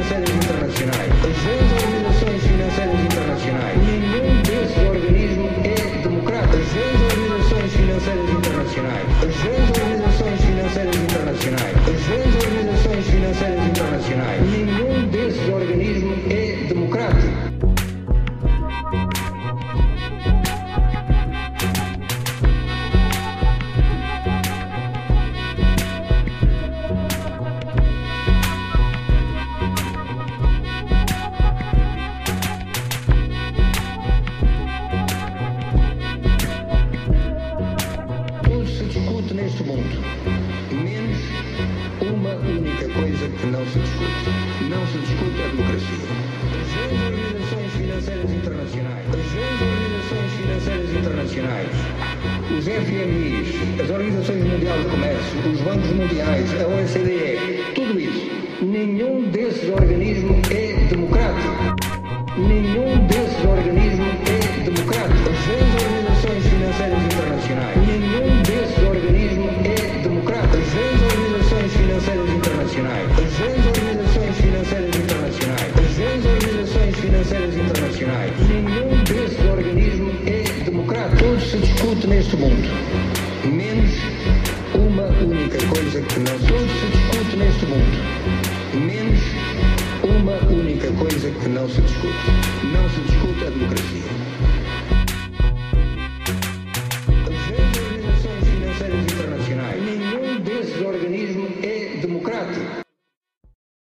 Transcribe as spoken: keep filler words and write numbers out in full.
financeiras internacionais. As grandes organizações financeiras internacionais. Nenhum desses organismos é democrático. As grandes organizações financeiras internacionais. As grandes organizações financeiras internacionais. As grandes organizações financeiras internacionais. Nenhum desses organismos é democrático. Neste mundo, menos uma única coisa que não se discute. Não se discute a democracia. As grandes organizações financeiras internacionais, as grandes organizações financeiras internacionais, os F M Is, as Organizações Mundial de Comércio, os bancos mundiais, a O E C D, tudo isso, nenhum desses organismos é democrático. Nenhum desses organismos é democrático. As grandes organizações financeiras internacionais, nenhum desses organismos é democrático. As grandes organizações financeiras internacionais, as grandes organizações financeiras internacionais, as grandes organizações financeiras internacionais, nenhum desses organismos é democrático. Tudo se discute neste mundo, menos uma única coisa que não se Tudo se discute neste mundo, menos uma única coisa que não se discute. Não se discute a democracia.